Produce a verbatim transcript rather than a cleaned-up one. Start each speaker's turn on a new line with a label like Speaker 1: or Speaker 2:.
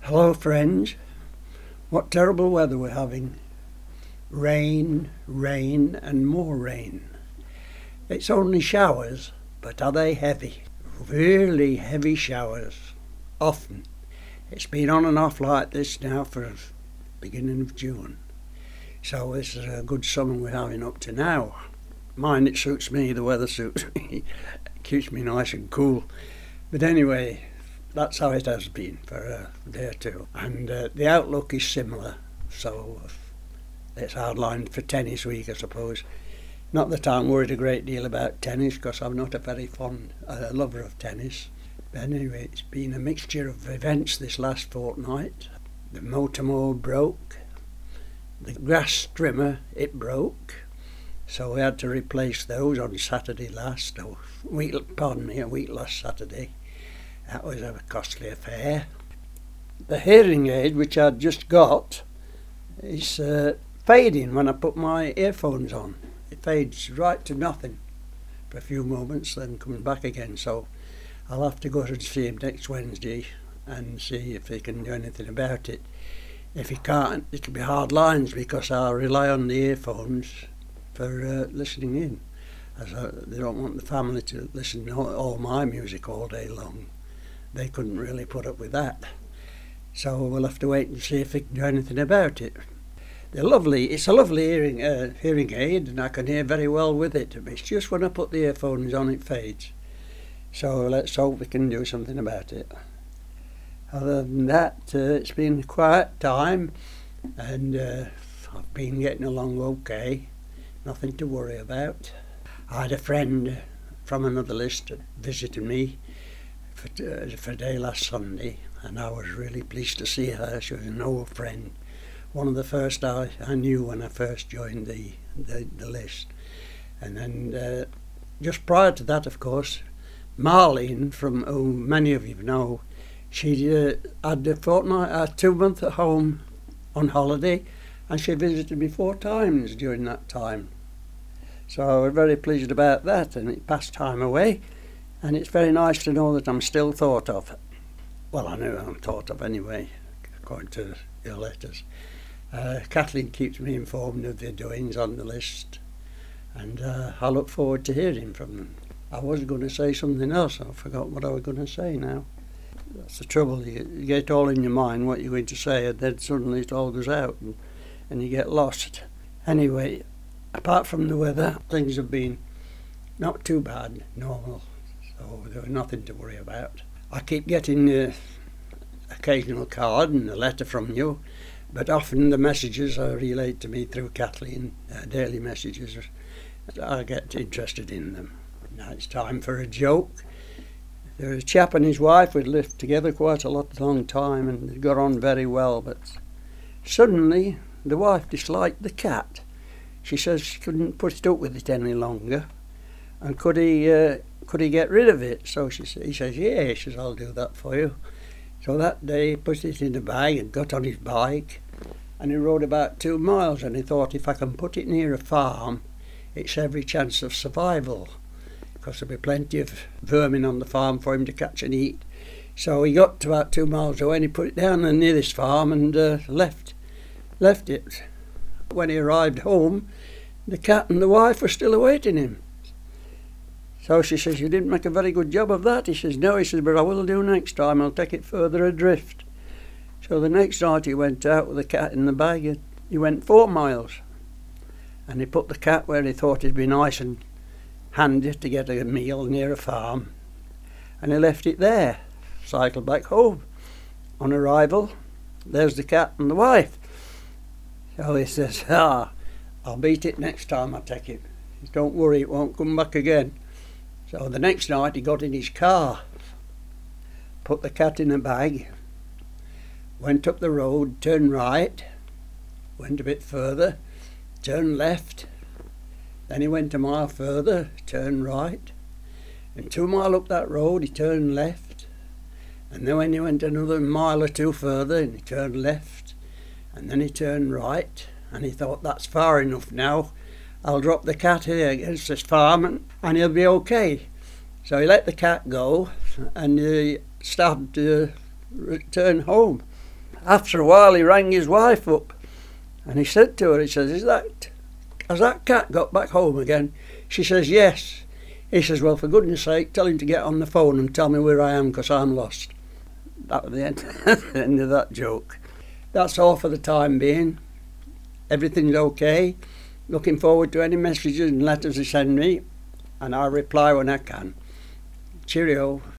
Speaker 1: Hello friends, what terrible weather we're having. Rain, rain and more rain. It's only showers, but are they heavy? Really heavy showers, often. It's been on and off like this now for the beginning of June. So this is a good summer we're having up to now. Mind it suits me, the weather suits me. It keeps me nice and cool. But anyway, that's how it has been for a day or two. And uh, the outlook is similar, so it's outlined for tennis week, I suppose. Not that I'm worried a great deal about tennis, because I'm not a very fond uh, lover of tennis. But anyway, it's been a mixture of events this last fortnight. The motor mould broke. The grass trimmer, it broke. So we had to replace those on Saturday last, oh, week, pardon me, a week last Saturday. That was a costly affair. The hearing aid, which I'd just got, is uh, fading when I put my earphones on. It fades right to nothing for a few moments, then comes back again. So I'll have to go and see him next Wednesday and see if he can do anything about it. If he can't, it'll be hard lines, because I'll rely on the earphones for uh, listening in. As I, they don't want the family to listen to all, all my music all day long. They couldn't really put up with that. So we'll have to wait and see if we can do anything about it. They're lovely. It's a lovely hearing uh, hearing aid, and I can hear very well with it. But it's just when I put the earphones on, it fades. So let's hope we can do something about it. Other than that, uh, it's been a quiet time, and uh, I've been getting along okay. Nothing to worry about. I had a friend from another list visiting me for, uh, for a day last Sunday, and I was really pleased to see her. She was an old friend, one of the first I, I knew when I first joined the, the, the list. And then uh, just prior to that, of course, Marlene, from who many of you know, she uh, had a fortnight, uh, two months at home on holiday, and she visited me four times during that time. So I was very pleased about that, and it passed time away. And it's very nice to know that I'm still thought of. Well, I know I'm thought of anyway, according to your letters. Uh, Kathleen keeps me informed of their doings on the list, and uh, I look forward to hearing from them. I was going to say something else. I forgot what I was going to say now. That's the trouble. You, you get all in your mind what you're going to say, and then suddenly it all goes out, and, and you get lost. Anyway, apart from the weather, things have been not too bad, normal. So there was nothing to worry about. I keep getting the occasional card and a letter from you, but often the messages are relayed to me through Kathleen, uh, daily messages. I get interested in them. Now it's time for a joke. There was a chap and his wife who'd lived together quite a lot, long time, and they got on very well, but suddenly the wife disliked the cat. She says she couldn't put it up with it any longer, and could he uh, could he get rid of it? So she he says, yeah, she says, I'll do that for you. So that day he put it in a bag and got on his bike, and he rode about two miles, and he thought, if I can put it near a farm, it's every chance of survival, because there'll be plenty of vermin on the farm for him to catch and eat. So he got to about two miles away, and he put it down near this farm and uh, left left it. When he arrived home, the cat and the wife were still awaiting him. So she says, you didn't make a very good job of that. He says, no, he says, but I will do next time. I'll take it further adrift. So the next night he went out with the cat in the bag, and he went four miles. And he put the cat where he thought it'd be nice and handy to get a meal near a farm. And he left it there, cycled back home. On arrival, there's the cat and the wife. So he says, ah, I'll beat it next time I take it. Don't worry, it won't come back again. So the next night he got in his car, put the cat in a bag, went up the road, turned right, went a bit further, turned left, then he went a mile further, turned right, and two mile up that road he turned left, and then when he went another mile or two further and he turned left, and then he turned right, and he thought, that's far enough now. I'll drop the cat here against this farm and, and he'll be okay. So he let the cat go and he started to return home. After a while he rang his wife up and he said to her, he says, Is that, has that cat got back home again? She says, yes. He says, well, for goodness sake, tell him to get on the phone and tell me where I am, because I'm lost. That was the end, the end of that joke. That's all for the time being. Everything's okay. Looking forward to any messages and letters you send me, and I'll reply when I can. Cheerio.